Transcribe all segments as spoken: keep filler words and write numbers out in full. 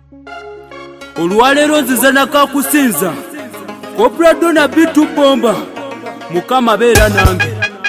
olwaleero nzize nakakusinza Kopradona bitu bomba mukama beera nange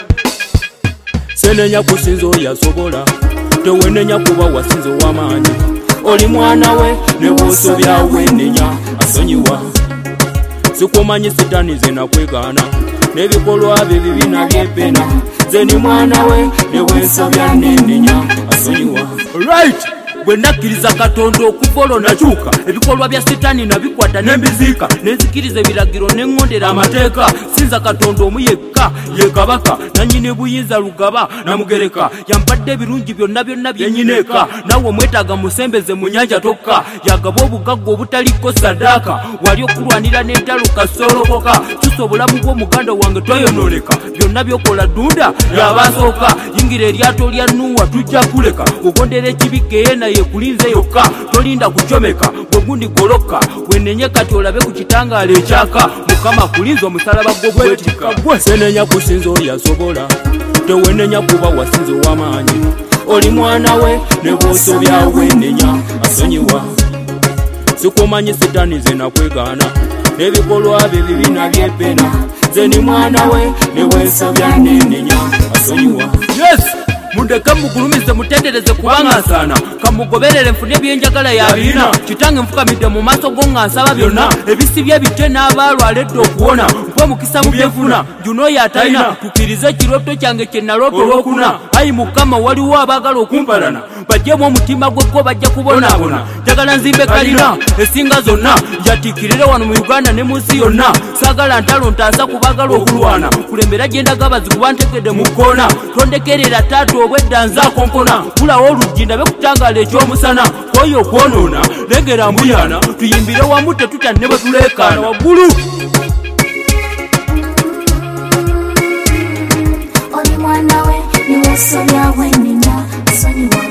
senenya kusinza oyasobola tewenenya kuba wasinza ow'amaanyi oli mwana we ne bw'osobyawe nenya asonyiwa sikumanyi sitani ze nakwegaana n'ebikolwa bye bibi nabyepena ze ni mwana we ne bw'ensobya nenenya asonyiwa right bwe nakkiriza Katonda okukola nakyuka ebikolwa bya sitani nabikwata n'embiziika nenzikiriza ebiragiro n'eŋŋondera amateeka sinza Katonda omu yekka ye kabaka nannyini buyinza lugaba namugereka yampadde ebirungi byonna byonna byenyineeka nawe omwetaaga musembeze mu nnyanja tokka yagaba obugagga obutaliko saddaaka wali okulwanira n'entalo kasolokoka tusa obulamu bw'omuganda wange twayonooneka byonna byokola ddunda yabasooka yingira eryato lya Nuuwa tujja kuleka ogondera ekibikka eyena yekulinze yokka tolinda kucomeka bwegundi goloka wenenye kati olabe ku kitangaala ekyaka mukama kulinza omusalaba gwo gwetika gwe senenya kusinza oyasobola tewenenya kuba wasinza ow'amaanyi oli mwana we ne bw'osobyawe nenya asonyiwa sikumanyi sitani ze nakwegaana n'ebikolwa bye bibi nabyepena ze ni mwana we ne bw'ensobya nenenya asonyiwa yes mundeke mugulumize mutendereze kubanga nsaana kamugoberere nfune ebyenjagala yabiina kitange nfukamidde mu maaso go nga nsaba byonna ebisibye bite n'abaalwaledde okuwona mpe mukisa mu byenfuna junoyo atalina tukirize ekirooto kyange kye naloota olwokuna ayi mukama waliwo abaagala okumpalana bajjemu omutima gwekko bajja kubonaabona njagala nzimbe kalina esinga zonna njatiikirire wano mu Uganda ne mu nsi yonna saagala ntalo ntaasa kubaagala okulwana kulembera gye ndaga bazikuba ntegedde mu kkoona tondekerera taata obwedda nzaakonkona kulawo oluggi ndabe kutangaala ekyomusana koyo okwonoona lengera mbuyana tuyimbire wamu tetutanne bwe tuleekaana waggulu oli mwana we niwe sobyawe nenya asonyiwa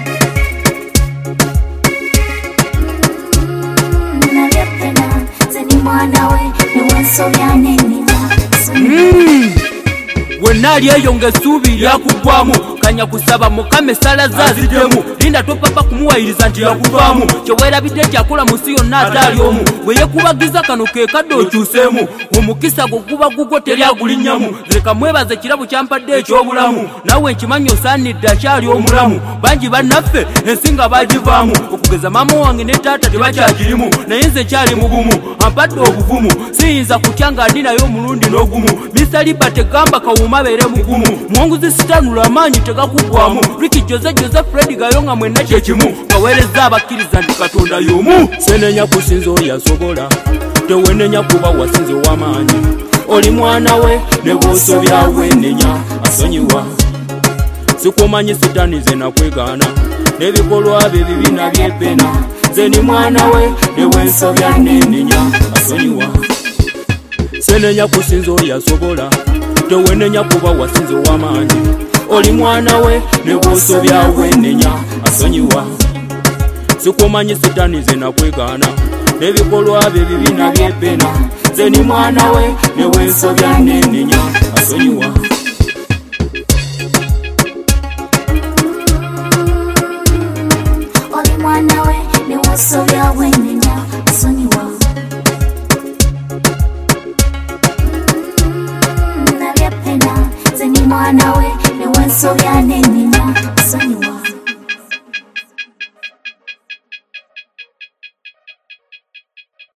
nabyepena ze ni mwana we niwe sobya nenenya asonyiwa wenali eyo ng'essuubi lyakugwamu kanya kusaba mukama essala zaziddemu linda topapa kumuwayiriza nti yakuvaamu kyeweerabidde kyakola mu nsi yonna ataali omu weyekubagiza kano ke kadde okyuseemu omukisa gwo guba gugwo teryagulinnyamu leka mwebaze kirabo kyampadde eky'obulamu nawe nkimanyi osaanidde akyali omulamu bangi bannaffe ensi nga baagivaamu okugeza maama wange ne taata tebakyagirimu naye nze kyali mugumu ampadde obuvumu siyinza kutya nga ndi naye omulundi n'ogumu misaliba tegamba kawuma beere mugumu muwonguzi sitanula amaanyi tegakugwamu Ricky Jose Jose Fred Gayonga mwenna kyekimu kaweereza abakkiriza nti Katonda y'omu senenya kusinza oyasobola tewenenya kuba wasinza ow'amaanyi oli mwana we ne bw'osobyawe nenya asonyiwa sikumanyi sitani ze nakwegaana n'ebikolwa bye bibi nabyepena ze ni mwana we ne bw'ensobya nenenya asonyiwa senenya kusinza oyasobola tewenenya kuba wasinza ow'amaanyi oli mwana we ne bw'osobyawe nenya asonyiwa sikumanyi sitani ze nakwegaana n'ebikolwa bye bibi nabyepena ze ni mwana we ne bw'ensobya nenenya asonyiwa